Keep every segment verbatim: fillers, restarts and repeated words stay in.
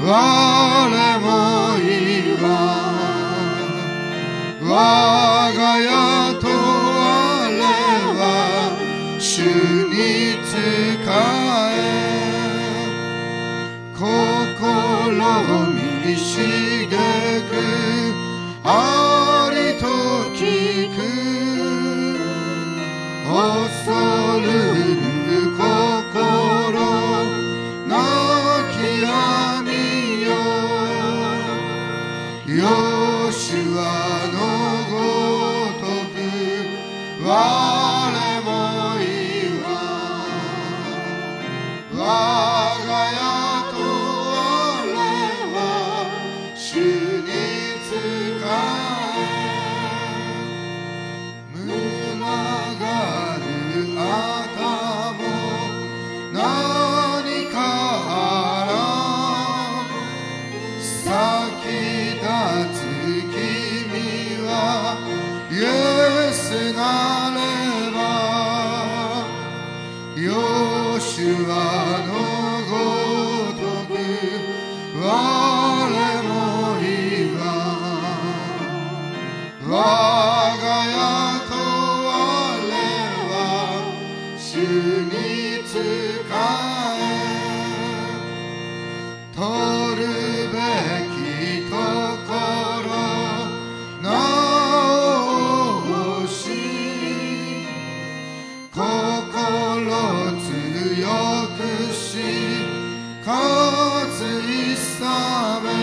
我もいいわ。我が家と我は主に仕え、心にしげくありと聞く、恐るる心なき闇よ。ヨシュアのごとく我もいいわ。我が家と我は主に仕え、群がる頭何かあら先立つ君はイエスなれば、ヨシュアのごとく我もいいわ。我が家と我は主に仕え、取るべきところ直し、心強くし勝いさめ、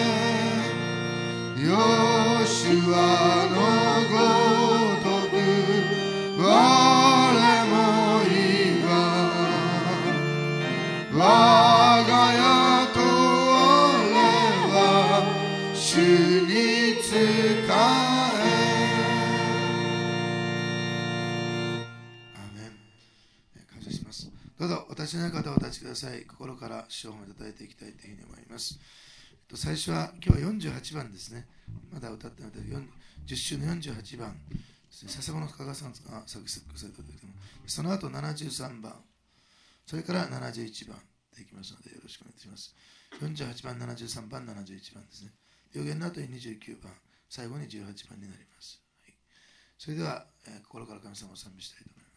ヨシュアのごとく我もいいわ。我が家と我は主に仕え。アーメン。感謝します。どうぞ私の方をお立ちください。心から主を褒めたたえていきたいというふうに思います。最初は今日はよんじゅうはちばんですね。まだ歌ってないのでじゅっ週のよんじゅうはちばんですね。笹子の加賀さんが作詞されたけども、その後ななじゅうさんばん、それからななじゅういちばんでいきますのでよろしくお願いします。よんじゅうはちばん、ななじゅうさんばん、ななじゅういちばんですね。予言の後ににじゅうきゅうばん、最後にじゅうはちばんになります。はい、それでは、えー、心から神様を賛美したいと思います。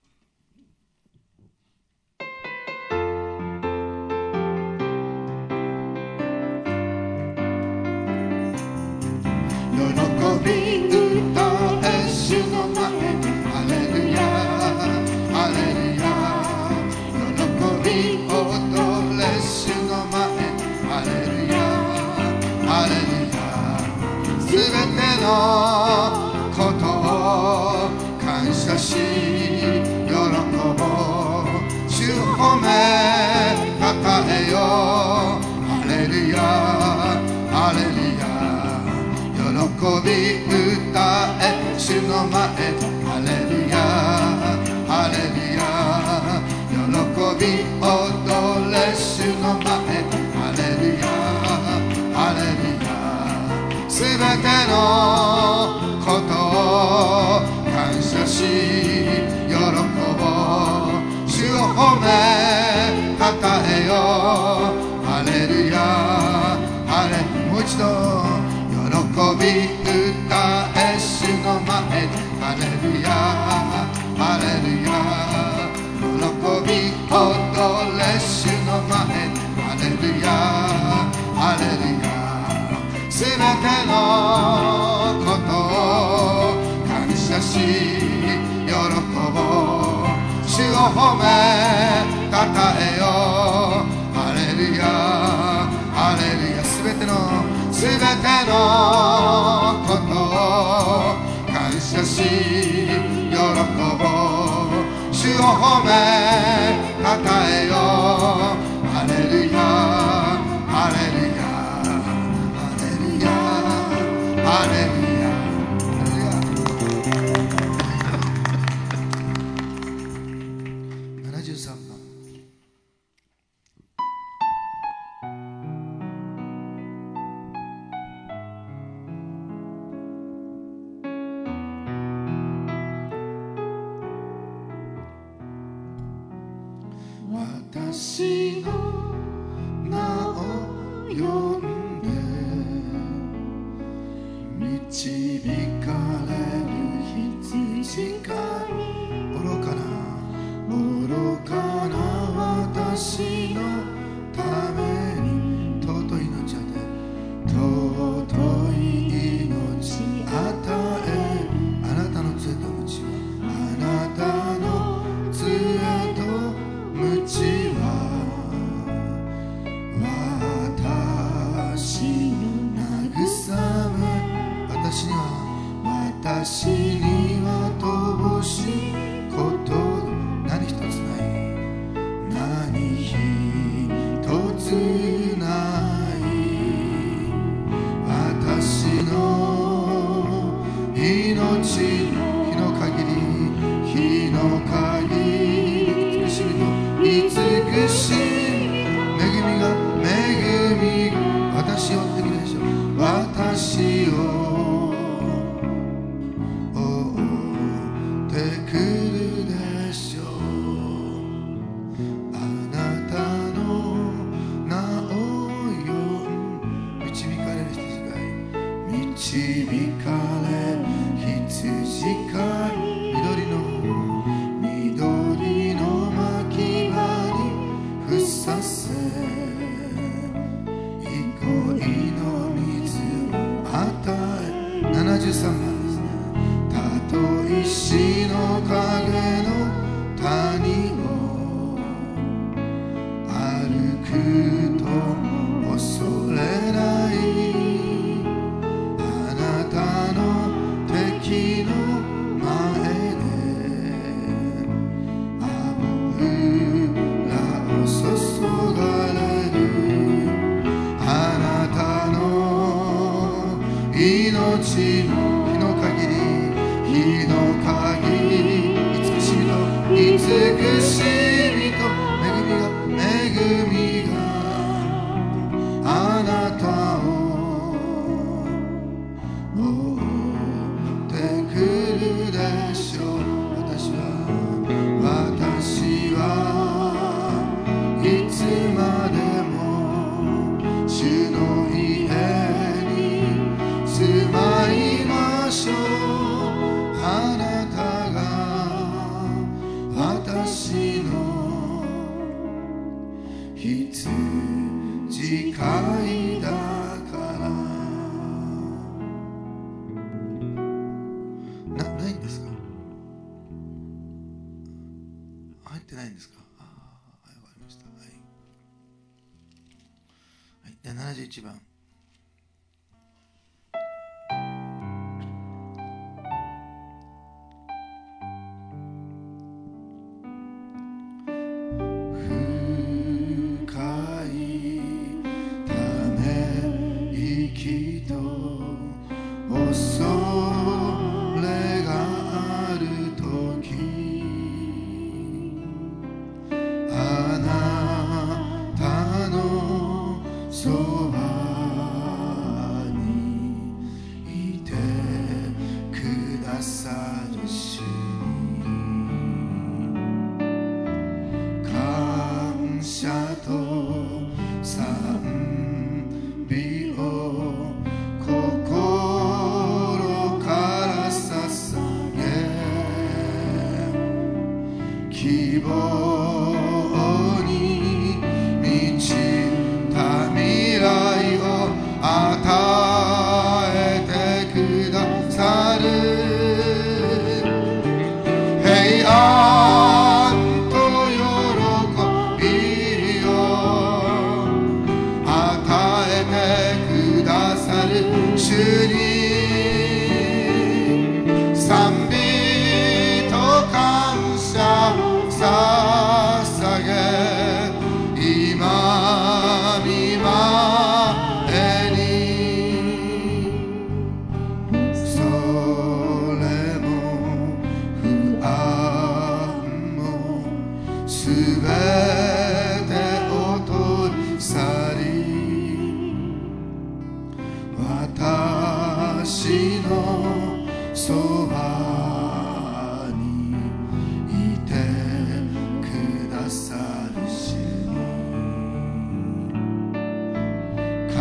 喜び歌え主の前にハレルヤハレルヤ、喜び踊れ主の前にハレルヤハレルヤ、すべてのことを感謝し喜ぼう、主を褒めたたえよう、ハレルヤハレルヤ、喜び歌え主の前、ハレルヤハレルヤ、喜び踊れ主の前、ハレルヤハレルヤ、すべてのことを感謝し喜ぼう、主を褒めたたえよう、ハレルヤハレルヤ、もう一度喜び歌え主の前、ハレルヤハレルヤ、喜び踊れ主の前、ハレルヤハレルヤ、すべてのことを感謝し喜ぼう、主を褒めたたえよう、ハレルヤハレルヤ、すべてのすべてのことを感謝し喜ぼう、主を褒めたたえよう、ハレルヤハレルヤハレルヤハレルヤ。ななじゅうさんばん、私の名を呼呼んで導かれる羊飼い、愚かな愚かな私のために尊い命を与え、尊い命与え、あなたの杖と鞭は、あなたの杖と鞭は私の慰め、私には私には乏しいこと何一つない、何一つない。私の命、日の限り、日の限り、慈しみと慈しみ、恵みが恵みが私をってくるでしょう。私を追ってくるでしょう。あなたの名を呼ん、導かれる羊飼い、導かれる羊飼い、緑の緑の牧場にふさせ、憩いの水を与え、ななじゅうさんばんですね。たとえ死の影の谷を歩くと恐れない、あなたの敵の前で油を注がれる、あなたの命、日の限り、日の限り、慈しみと慈しみと恵みが恵みがあなたを追ってくるでしょう。私は私はいつまでも主の家に住まいましょう。あなたが私の羊飼いだからな。ないんですか？入ってないんですか？ああ、わかりました。はい、はい、でななじゅういちばん、希望に満ちた未来を与えてくださる、平安と喜びを与えてくださる主に賛美と感謝捧げ、今見前にそれも不安もすべてを取り去り、私のそばにいてくださる主に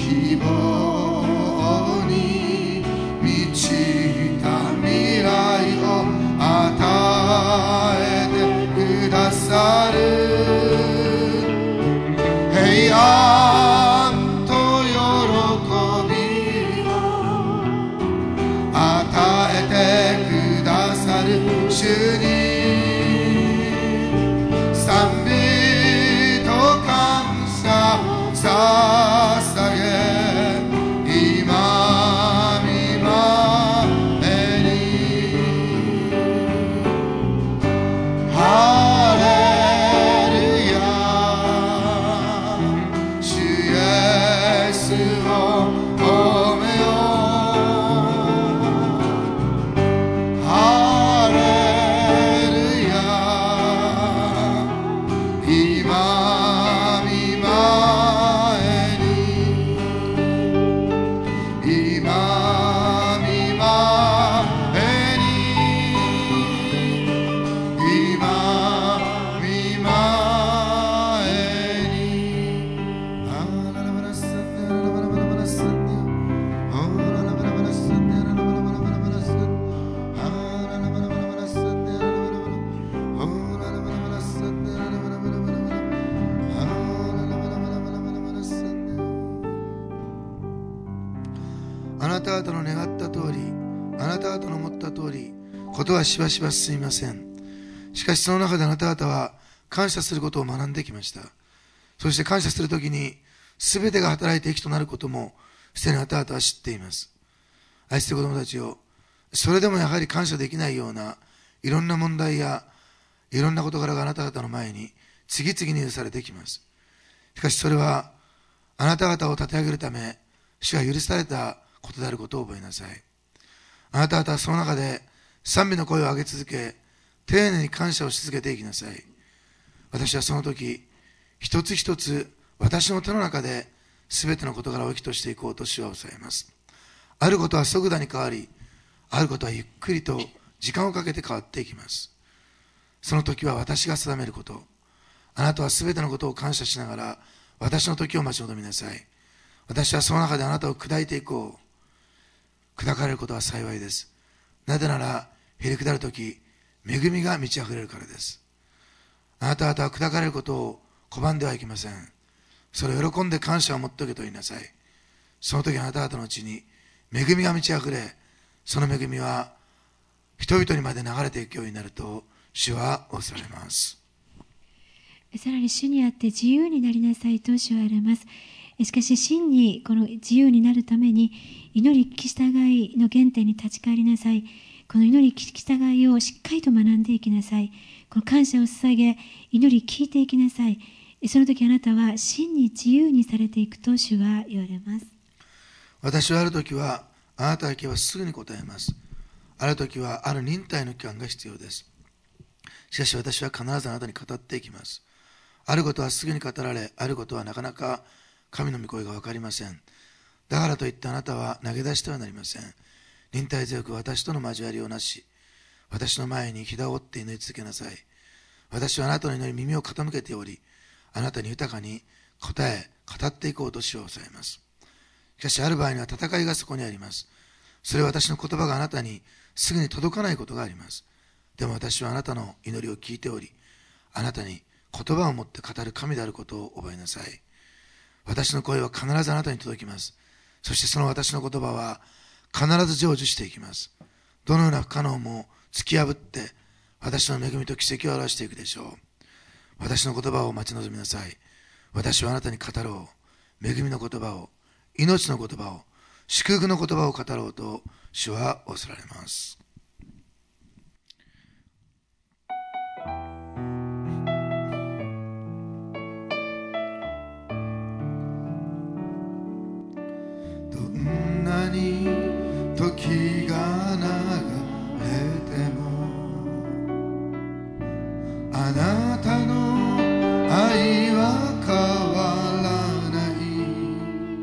希望に満ちた未来を与えてくださる。平安と喜びを与えてくださる主に賛美と感謝捧げ、今見前にハレルヤ、主イエスを褒めよう。ハレルヤ、今見前に、今見前に、今見前に。あららばらさんで、あららばらばらばらさんで、あららばらばらさんで、あららばらばらばらばらさんで、あららばらばらばらさんで、あららばらばら、あららばらばらさんで、あららばらばらばらばら、あららばらばらばらばらさんで。あなた方の願った通り、あなた方の思った通り、ことはしばしば進みません。しかしその中であなた方は感謝することを学んできました。そして感謝するときに全てが働いて益となることもすでにあなた方は知っています。愛している子供たちよ、それでもやはり感謝できないようないろんな問題やいろんな事柄があなた方の前に次々に許されてきます。しかしそれはあなた方を立て上げるため主が許されたことであることを覚えなさい。あなた方はその中で賛美の声を上げ続け、丁寧に感謝をし続けていきなさい。私はその時一つ一つ私の手の中で全ての事柄を益としていこうと主は抑えます。あることは即座に変わり、あることはゆっくりと時間をかけて変わっていきます。その時は私が定めること。あなたは全てのことを感謝しながら私の時を待ち望みなさい。私はその中であなたを砕いていこう。砕かれることは幸いです。なぜならへりくだる時、恵みが満ち溢れるからです。あなた方は砕かれることを拒んではいけません。それを喜んで感謝を持っておけと言いなさい。その時あなた方のうちに恵みが満ち溢れ、その恵みは人々にまで流れていくようになると主は仰せられます。 さらに主にあって自由になりなさいと主は言われます。しかし真にこの自由になるために祈り聞き従いの原点に立ち返りなさい。この祈り聞き従いをしっかりと学んでいきなさい。この感謝を捧げ祈り聞いていきなさい。その時あなたは真に自由にされていくと主は言われます。 私はある時はあなただけはすぐに答えます。ある時はある忍耐の期間が必要です。しかし私は必ずあなたに語っていきます。あることはすぐに語られ、あることはなかなか神の御声が分かりません。だからといってあなたは投げ出してはなりません。忍耐強く私との交わりをなし、私の前にひだを折って祈り続けなさい。私はあなたの祈り耳を傾けており、あなたに豊かに答え、語っていこうと主を抑えます。しかしある場合には戦いがそこにあります。それは私の言葉があなたにすぐに届かないことがあります。でも私はあなたの祈りを聞いており、あなたに言葉を持って語る神であることを覚えなさい。私の声は必ずあなたに届きます。そしてその私の言葉は必ず成就していきます。どのような不可能も突き破って私の恵みと奇跡を表していくでしょう。私の言葉を待ち望みなさい。私はあなたに語ろう。恵みの言葉を、命の言葉を、祝福の言葉を語ろうと主は仰せられます。どんなに時が流れてもあなたの愛は変わらない。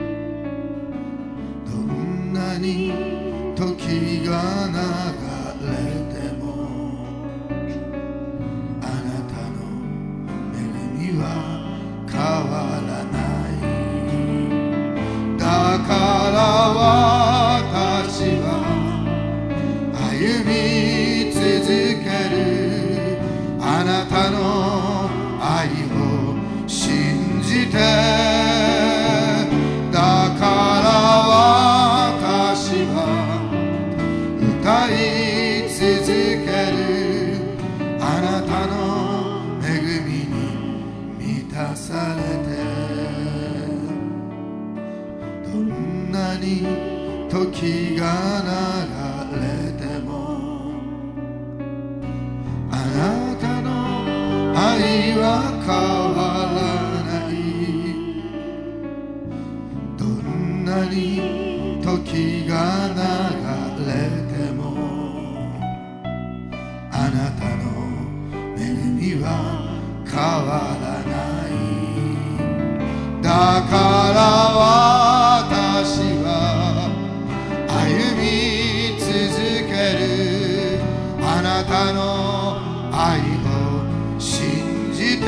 どんなに時が流れてもあなたの恵みは変わらない。 に時が流れてもあなたの愛は変わらない。どんなに時が流れてもあなたの恵みは変わらない。だから私は歩み続ける。あなたの愛を信じて。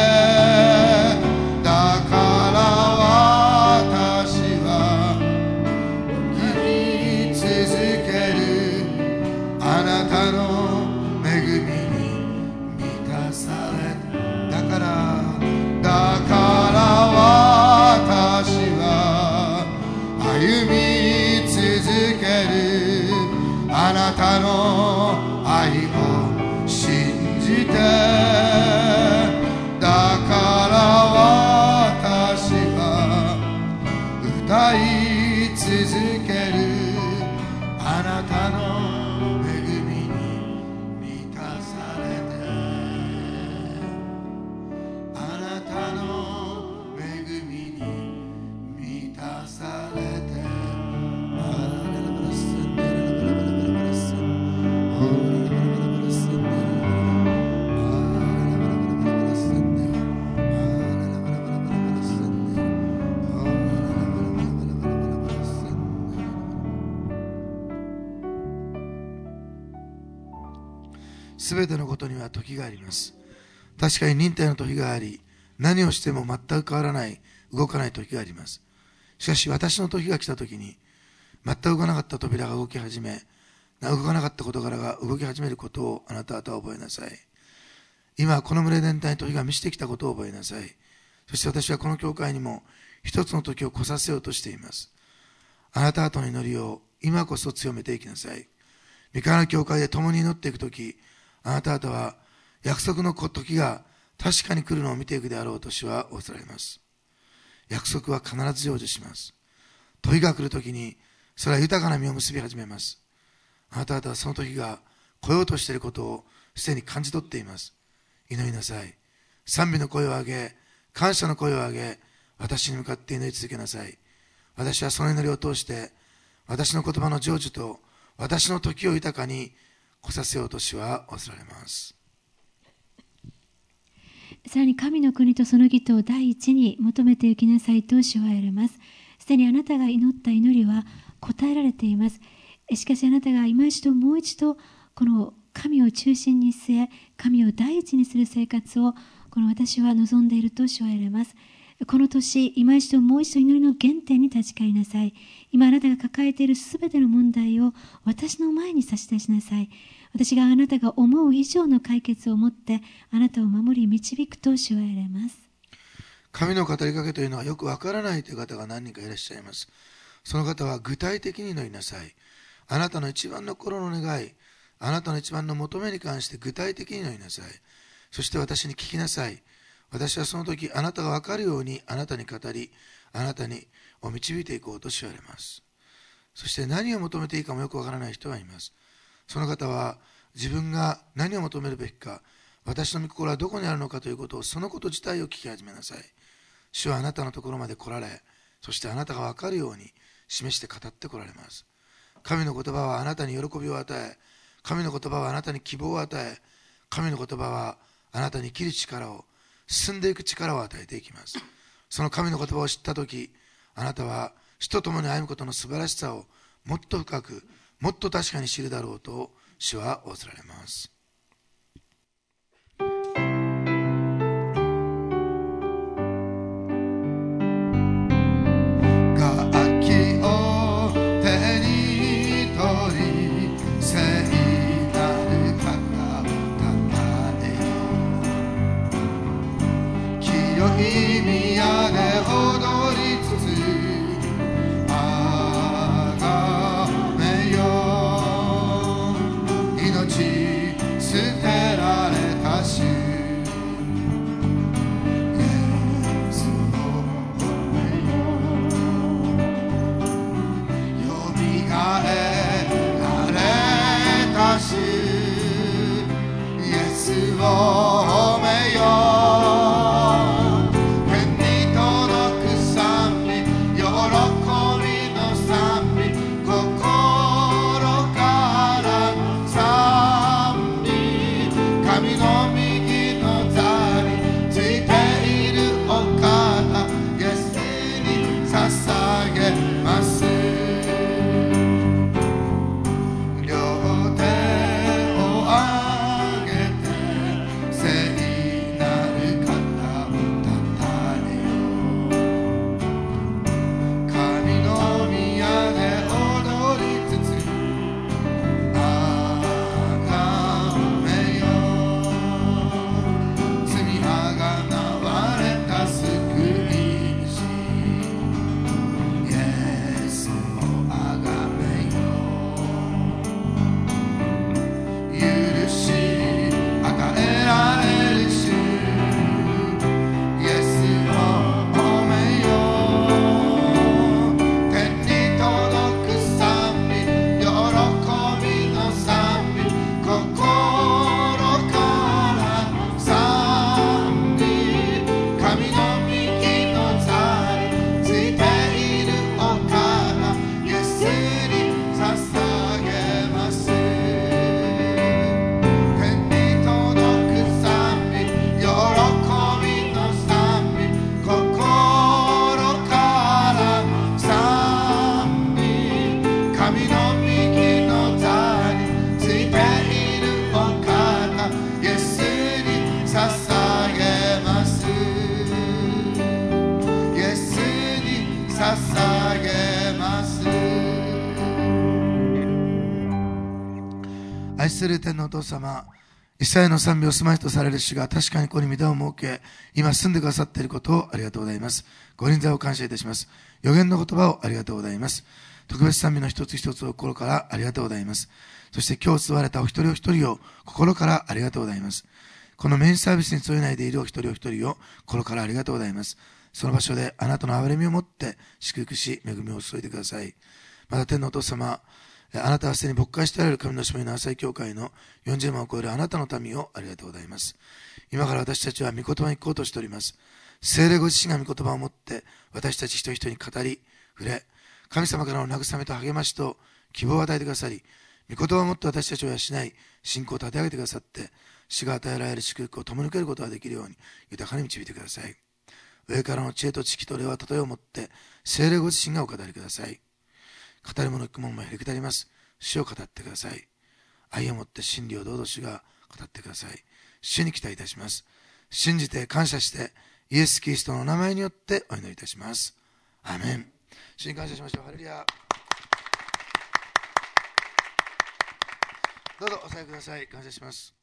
だから私は歩み続ける。あなたの恵みに満たされた。だからだから私は歩み続ける。あなたの愛を信じて。だから私は歌い続ける。あなたの恵みに満たされて。あなたの恵みに満たされて。すべてのことには時があります。確かに忍耐の時があり、何をしても全く変わらない、動かない時があります。しかし私の時が来た時に、全く動かなかった扉が動き始め、動かなかった事柄が動き始めることをあなた方は覚えなさい。今この群れ全体に時が満ちてきたことを覚えなさい。そして私はこの教会にも一つの時を来させようとしています。あなた方の祈りを今こそ強めていきなさい。御川の教会で共に祈っていくとき、あなた方は約束の時が確かに来るのを見ていくであろうと主はおっしゃられます。約束は必ず成就します。時が来るときにそれは豊かな実を結び始めます。あなた方はその時が来ようとしていることをすでに感じ取っています。祈りなさい。賛美の声を上げ、感謝の声を上げ、私に向かって祈り続けなさい。私はその祈りを通して私の言葉の成就と私の時を豊かに来させようと主はおっしゃられます。 さらに神の国とその義とを第一に求めていきなさいと主は言われます。すでにあなたが祈った祈りは答えられています。しかしあなたが今一度もう一度この神を中心に据え、神を第一にする生活をこの私は望んでいると主は言われます。この年、今一度もう一度祈りの原点に立ち返りなさい。今あなたが抱えているすべての問題を私の前に差し出しなさい。私があなたが思う以上の解決を持ってあなたを守り導くと主は言われます。 神の語りかけというのはよくわからないという方が何人かいらっしゃいます。その方は具体的に祈りなさい。あなたの一番の心の願い、あなたの一番の求めに関して具体的に祈りなさい。そして私に聞きなさい。私はその時あなたが分かるようにあなたに語り、あなたにを導いていこうとしわれます。そして何を求めていいかもよくわからない人がいます。その方は自分が何を求めるべきか、私の御心はどこにあるのかということを、そのこと自体を聞き始めなさい。主はあなたのところまで来られ、そしてあなたが分かるように示して語ってこられます。神の言葉はあなたに喜びを与え、神の言葉はあなたに希望を与え、神の言葉はあなたに生きる力を、進んでいく力を与えていきます。その神の言葉を知ったとき、あなたは主と共に歩むことの素晴らしさをもっと深く、もっと確かに知るだろうと主は仰せられます。楽器を手に取り、聖なる方たえよ。清い宮で踊りつつあがめよ。命捧げます。両手を上げて聖なる方をたたえよう。神の宮で踊りつつあがめよう。罪あがなわれた救い主イエスをあがめよう。許し与えられる主イエスを褒めよう。天に届く賛美喜びの賛美心から賛美。神の右の座についているお方イエスに捧げます。天に届く賛美喜びの賛美心から賛美。神の右の座についているお方イエスに捧げます。イエスに捧げます。愛する天のお父様、イスラエルの賛美を住まいとされる主が確かにここに御霊を設け、今住んでくださっていることをありがとうございます。ご臨在を感謝いたします。予言の言葉をありがとうございます。特別賛美の一つ一つを心からありがとうございます。そして今日吸われたお一人お一人を心からありがとうございます。このメインサービスに添えないでいるお一人お一人を心からありがとうございます。その場所であなたの憐れみを持って祝福し、恵みを注いでください。また天のお父様、あなたはすでに牧会しておられる神の島の浅井教会のよんじゅうまんを超えるあなたの民をありがとうございます。今から私たちは御言葉に行こうとしております。聖霊ご自身が御言葉を持って私たち一人一人に語り、触れ、神様からの慰めと励ましと希望を与えてくださり、御言葉を持って私たちを養い、信仰を立て上げてくださって、主が与えられる祝福を共に受けることができるように豊かに導いてください。上からの知恵と知識と霊は例えをもって聖霊ご自身がお語りください。語る者聞く者もへりくだります。主を語ってください。愛をもって真理をどうぞ主が語ってください。主に期待いたします。信じて感謝してイエス・キリストの名前によってお祈りいたします。アーメン。主に感謝しましょう。ハレルヤ。どうぞお座りください。感謝します。